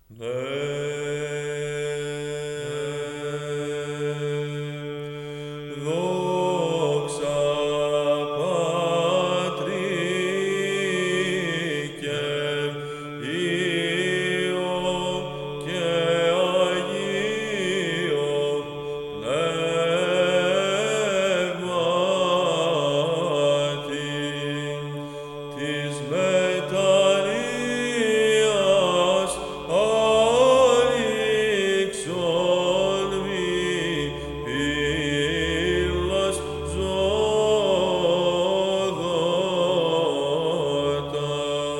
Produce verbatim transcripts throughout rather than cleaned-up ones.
Δόξα Πατρί και Υιό και Αγίο Πνεύματι, της μετανοίας άνοιξον μη πύλας ζωδότα.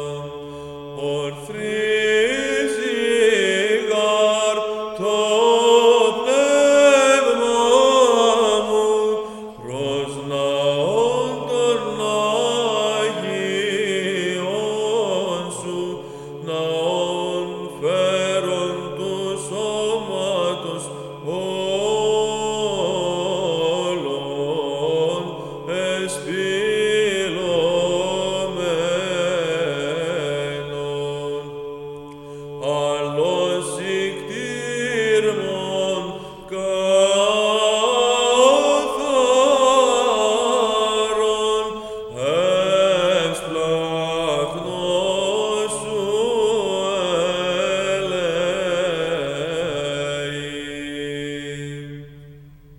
Ορθρίζει γαρ το πνεύμα μου προς ναόν των Αγίων σου, ναόν φέρον του σώματος όλων εσπί